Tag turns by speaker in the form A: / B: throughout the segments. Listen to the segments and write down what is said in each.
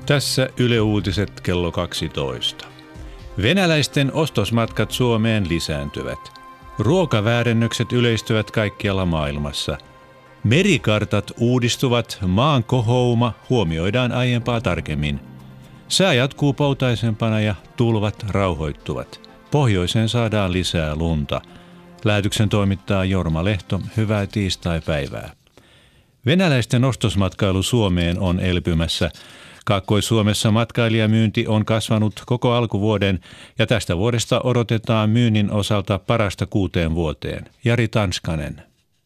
A: Tässä Yle Uutiset kello 12. Venäläisten ostosmatkat Suomeen lisääntyvät. Ruokaväärennökset yleistyvät kaikkialla maailmassa. Merikartat uudistuvat, maan kohouma huomioidaan aiempaa tarkemmin. Sää jatkuu poutaisempana ja tulvat rauhoittuvat. Pohjoiseen saadaan lisää lunta. Lähetyksen toimittaa Jorma Lehto. Hyvää tiistaipäivää. Venäläisten ostosmatkailu Suomeen on elpymässä. Kaakkois-Suomessa matkailijamyynti on kasvanut koko alkuvuoden ja tästä vuodesta odotetaan myynnin osalta parasta 6 vuoteen. Jari Tanskanen.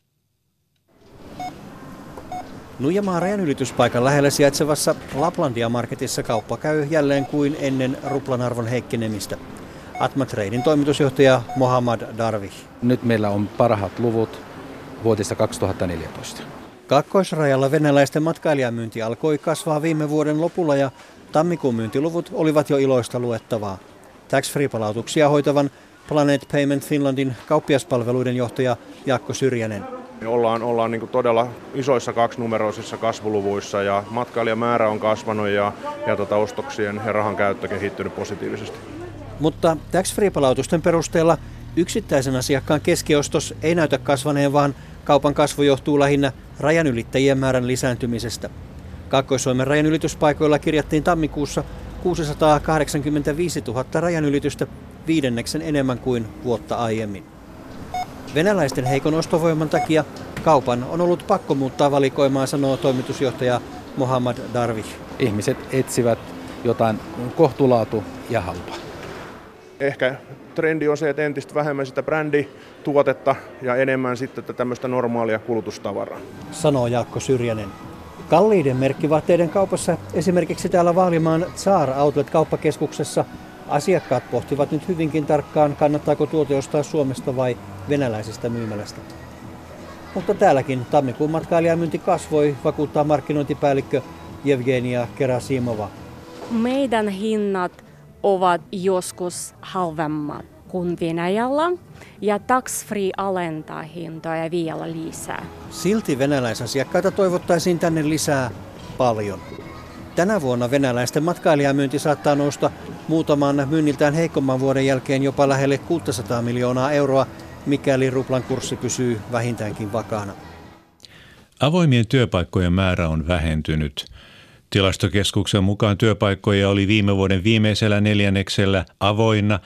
B: Nuijamaan rajanylityspaikan lähellä sijaitsevassa Laplandia-marketissa kauppa käy jälleen kuin ennen ruplan arvon heikkenemistä. Atma Tradein toimitusjohtaja Mohammad Darwih.
C: Nyt meillä on parhaat luvut vuodesta 2014.
B: Kaakkoisrajalla venäläisten matkailijamyynti alkoi kasvaa viime vuoden lopulla ja tammikuun myyntiluvut olivat jo iloista luettavaa. Tax-free-palautuksia hoitavan Planet Payment Finlandin kauppiaspalveluiden johtaja Jaakko Syrjänen.
D: Ollaan niin kuin todella isoissa kaksinumeroisissa kasvuluvuissa ja matkailijamäärä on kasvanut ja ostoksien ja rahan käyttö kehittynyt positiivisesti.
B: Mutta tax-free-palautusten perusteella yksittäisen asiakkaan keskiostos ei näytä kasvaneen, vaan kaupan kasvu johtuu lähinnä rajanylittäjien määrän lisääntymisestä. Kaakkois-Suomen rajanylityspaikoilla kirjattiin tammikuussa 685 000 rajanylitystä, 5 enemmän kuin vuotta aiemmin. Venäläisten heikon ostovoiman takia kaupan on ollut pakko muuttaa valikoimaa, sanoo toimitusjohtaja Mohammad Darwih.
C: Ihmiset etsivät jotain kohtulaatu ja halpaa.
D: Ehkä trendi on se, että entistä vähemmän sitä brändituotetta ja enemmän sitten tämmöistä normaalia kulutustavaraa,
B: sanoo Jaakko Syrjänen. Kalliiden merkkivaatteiden kaupassa, esimerkiksi täällä Vaalimaan Tsar Outlet-kauppakeskuksessa, asiakkaat pohtivat nyt hyvinkin tarkkaan, kannattaako tuote ostaa Suomesta vai venäläisestä myymälästä. Mutta täälläkin tammikuun matkailijamyynti kasvoi, vakuuttaa markkinointipäällikkö Jevgenia Kerasimova.
E: Meidän hinnat ovat joskus halvemmat kuin Venäjällä ja tax-free alentaa hintoja vielä lisää.
B: Silti venäläisasiakkaita toivottaisiin tänne lisää paljon. Tänä vuonna venäläisten matkailijamyynti saattaa nousta muutaman myynniltään heikomman vuoden jälkeen jopa lähelle 600 miljoonaa euroa, mikäli ruplan kurssi pysyy vähintäänkin vakaana.
A: Avoimien työpaikkojen määrä on vähentynyt. Tilastokeskuksen mukaan työpaikkoja oli viime vuoden viimeisellä neljänneksellä avoinna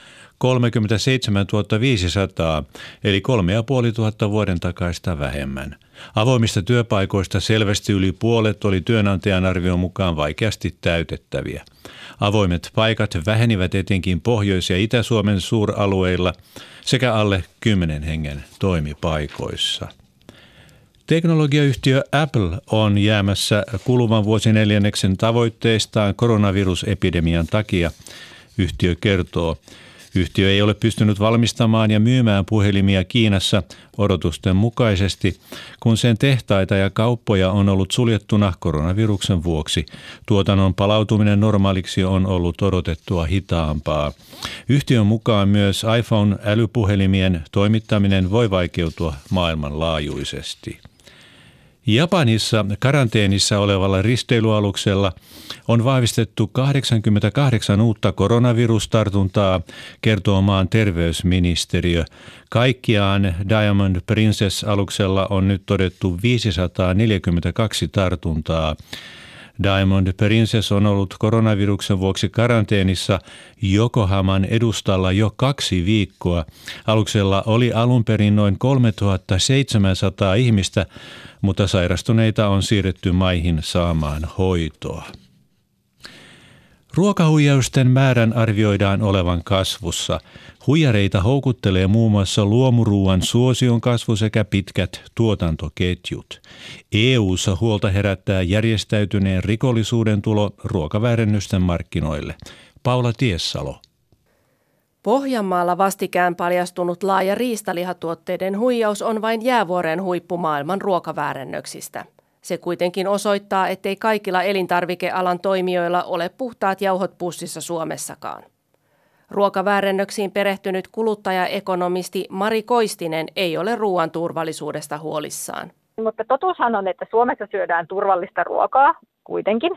A: 37 500, eli 3500 vuoden takaista vähemmän. Avoimista työpaikoista selvästi yli puolet oli työnantajan arvion mukaan vaikeasti täytettäviä. Avoimet paikat vähenivät etenkin Pohjois- ja Itä-Suomen suuralueilla sekä alle 10 hengen toimipaikoissa. Teknologiayhtiö Apple on jäämässä kuluvan vuosineljänneksen tavoitteistaan koronavirusepidemian takia, yhtiö kertoo. Yhtiö ei ole pystynyt valmistamaan ja myymään puhelimia Kiinassa odotusten mukaisesti, kun sen tehtaita ja kauppoja on ollut suljettuna koronaviruksen vuoksi. Tuotannon palautuminen normaaliksi on ollut odotettua hitaampaa. Yhtiön mukaan myös iPhone-älypuhelimien toimittaminen voi vaikeutua maailmanlaajuisesti. Japanissa karanteenissa olevalla risteilyaluksella on vahvistettu 88 uutta koronavirustartuntaa, kertoo maan terveysministeriö. Kaikkiaan Diamond Princess-aluksella on nyt todettu 542 tartuntaa. Diamond Princess on ollut koronaviruksen vuoksi karanteenissa Yokohaman edustalla jo 2 viikkoa. Aluksella oli alun perin noin 3700 ihmistä, mutta sairastuneita on siirretty maihin saamaan hoitoa. Ruokahuijausten määrän arvioidaan olevan kasvussa. Huijareita houkuttelee muun muassa luomuruuan suosion kasvu sekä pitkät tuotantoketjut. EU:ssa huolta herättää järjestäytyneen rikollisuuden tulo ruokaväärennösten markkinoille. Paula Tiessalo.
F: Pohjanmaalla vastikään paljastunut laaja riistalihatuotteiden huijaus on vain jäävuoren huippu maailman ruokaväärennöksistä. Se kuitenkin osoittaa, ettei kaikilla elintarvikealan toimijoilla ole puhtaat jauhot pussissa Suomessakaan. Ruokaväärennöksiin perehtynyt kuluttajaekonomisti Mari Koistinen ei ole ruoan turvallisuudesta huolissaan.
G: Mutta totuushan on, että Suomessa syödään turvallista ruokaa kuitenkin.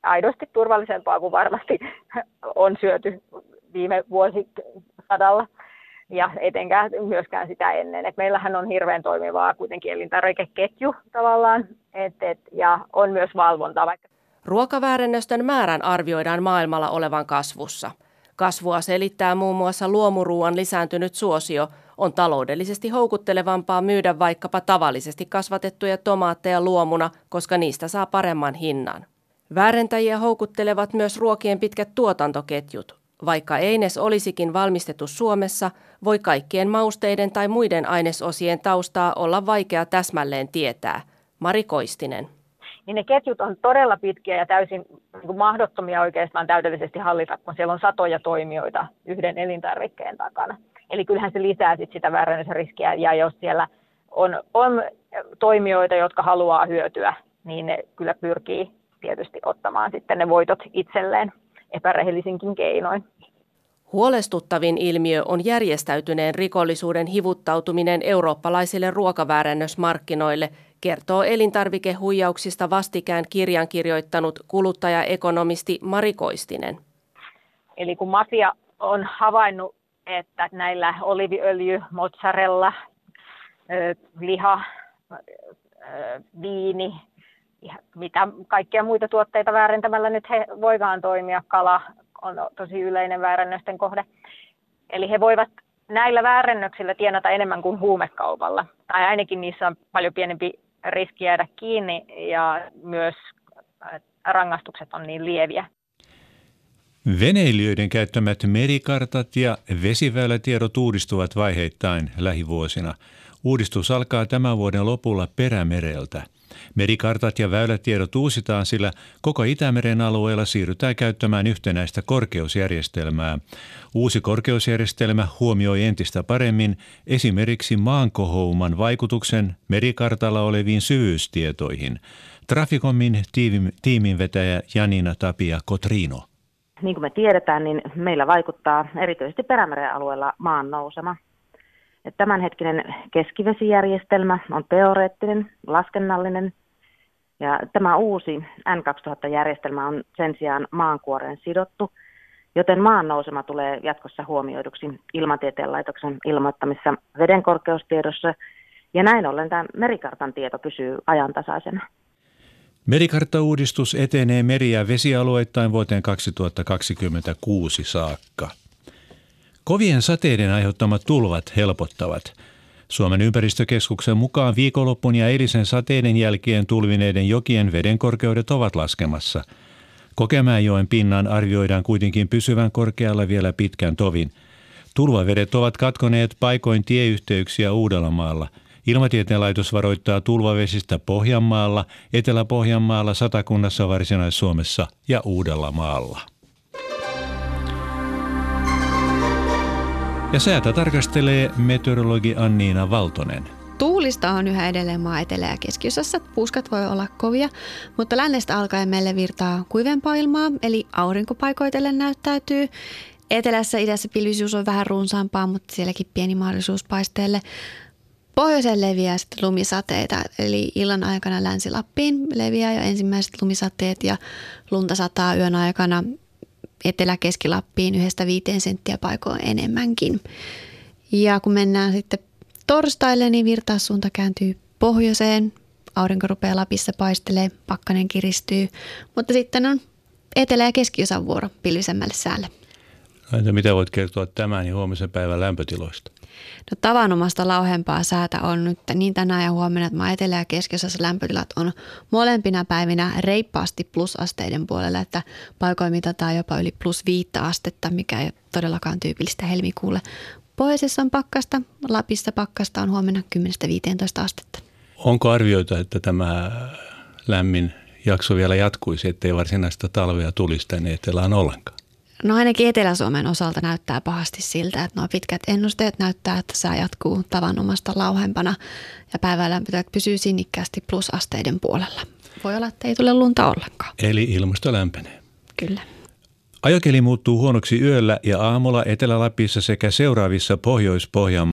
G: aidosti turvallisempaa kuin varmasti on syöty viime vuosisadalla ja etenkään myöskään sitä ennen. Et meillähän on hirveän toimivaa kuitenkin elintarvikeketju tavallaan ja on myös valvontaa.
F: Ruokaväärennösten määrän arvioidaan maailmalla olevan kasvussa. Kasvua selittää muun muassa luomuruuan lisääntynyt suosio. On taloudellisesti houkuttelevampaa myydä vaikkapa tavallisesti kasvatettuja tomaatteja luomuna, koska niistä saa paremman hinnan. Väärentäjiä houkuttelevat myös ruokien pitkät tuotantoketjut. Vaikka eines olisikin valmistettu Suomessa, voi kaikkien mausteiden tai muiden ainesosien taustaa olla vaikea täsmälleen tietää. Mari Koistinen.
G: Niin ne ketjut on todella pitkiä ja täysin mahdottomia oikeastaan täydellisesti hallita, kun siellä on satoja toimijoita yhden elintarvikkeen takana. Eli kyllähän se lisää sitä väärennösriskiä, ja jos siellä on toimijoita, jotka haluaa hyötyä, niin ne kyllä pyrkii tietysti ottamaan sitten ne voitot itselleen epärehellisinkin keinoin.
F: Huolestuttavin ilmiö on järjestäytyneen rikollisuuden hivuttautuminen eurooppalaisille ruokaväärennösmarkkinoille, kertoo elintarvikehuijauksista vastikään kirjan kirjoittanut kuluttajaekonomisti Mari Koistinen.
G: Eli kun mafia on havainnut, että näillä oliiviöljy, mozzarella, liha, viini ja mitä kaikkia muita tuotteita väärentämällä nyt he voikaan toimia, kala on tosi yleinen väärännösten kohde. Eli he voivat näillä väärennöksillä tienata enemmän kuin huumekaupalla. Tai ainakin niissä on paljon pienempi riski jäädä kiinni ja myös rangaistukset on niin lieviä.
A: Veneilijöiden käyttämät merikartat ja vesiväylätiedot uudistuvat vaiheittain lähivuosina. Uudistus alkaa tämän vuoden lopulla Perämereltä. Merikartat ja väylätiedot uusitaan, sillä koko Itämeren alueella siirrytään käyttämään yhtenäistä korkeusjärjestelmää. Uusi korkeusjärjestelmä huomioi entistä paremmin esimerkiksi maankohouman vaikutuksen merikartalla oleviin syvyystietoihin. Traficomin tiiminvetäjä Janina Tapia Kotrino.
H: Niin kuin me tiedetään, niin meillä vaikuttaa erityisesti Perämeren alueella maan nousema. Tämänhetkinen keskivesijärjestelmä on teoreettinen, laskennallinen, ja tämä uusi N2000-järjestelmä on sen sijaan maankuoreen sidottu, joten maan nousema tulee jatkossa huomioiduksi Ilmatieteen laitoksen ilmoittamissa vedenkorkeustiedossa, ja näin ollen tämä merikartan tieto pysyy ajantasaisena.
A: Merikarttauudistus etenee meri- ja vesialueittain vuoteen 2026 saakka. Kovien sateiden aiheuttamat tulvat helpottavat. Suomen ympäristökeskuksen mukaan viikonloppun ja eilisen sateiden jälkeen tulvineiden jokien vedenkorkeudet ovat laskemassa. Kokemäenjoen pinnan arvioidaan kuitenkin pysyvän korkealla vielä pitkän tovin. Tulvavedet ovat katkoneet paikoin tieyhteyksiä Uudellamaalla. Ilmatieteen laitos varoittaa tulvavesistä Pohjanmaalla, Etelä-Pohjanmaalla, Satakunnassa, Varsinais-Suomessa ja Uudellamaalla. Ja säätä tarkastelee meteorologi Anniina Valtonen.
I: Tuulista on yhä edelleen maa etelä- ja keskiosassa. Puuskat voi olla kovia, mutta lännestä alkaen meille virtaa kuivempaa ilmaa, eli aurinko paikoitellen näyttäytyy. Etelässä, idässä pilvisyys on vähän runsaampaa, mutta sielläkin pieni mahdollisuus paisteelle. Pohjoiseen leviää sitten lumisateita, eli illan aikana Länsi-Lappiin leviää jo ensimmäiset lumisateet ja lunta sataa yön aikana Etelä-Keski-Lappiin 1-5 senttiä paikoin enemmänkin. Ja kun mennään sitten torstaille, niin virtaussuunta kääntyy pohjoiseen. Aurinko rupeaa Lapissa paistelee, pakkanen kiristyy, mutta sitten on etelä- ja keskiosan vuoro pilvisemmälle säälle.
A: Mitä voit kertoa tämän ja huomisen päivän lämpötiloista?
I: No, tavanomasta lauhempaa säätä on nyt niin tänään ja huomenna, että maa etelä- ja keskiosassa lämpötilat on molempina päivinä reippaasti plusasteiden puolella, että paikoin mitataan jopa yli +5 astetta, mikä ei ole todellakaan tyypillistä helmikuulle. Pohjoisessa on pakkasta, Lapissa pakkasta on huomenna 10-15 astetta.
A: Onko arvioita, että tämä lämmin jakso vielä jatkuisi, ettei varsinaista talvea tulisi tänne etelään ollenkaan?
I: No ainakin Etelä-Suomen osalta näyttää pahasti siltä, että nuo pitkät ennusteet näyttää, että sää jatkuu tavanomasta lauhempana ja päivän lämpötilat pysyy sinnikkäästi plusasteiden puolella. Voi olla, että ei tule lunta ollenkaan.
A: Eli ilmasto lämpenee.
I: Kyllä.
A: Ajokeli muuttuu huonoksi yöllä ja aamulla Etelä-Lapissa sekä seuraavissa Pohjois-Pohjanmaalla.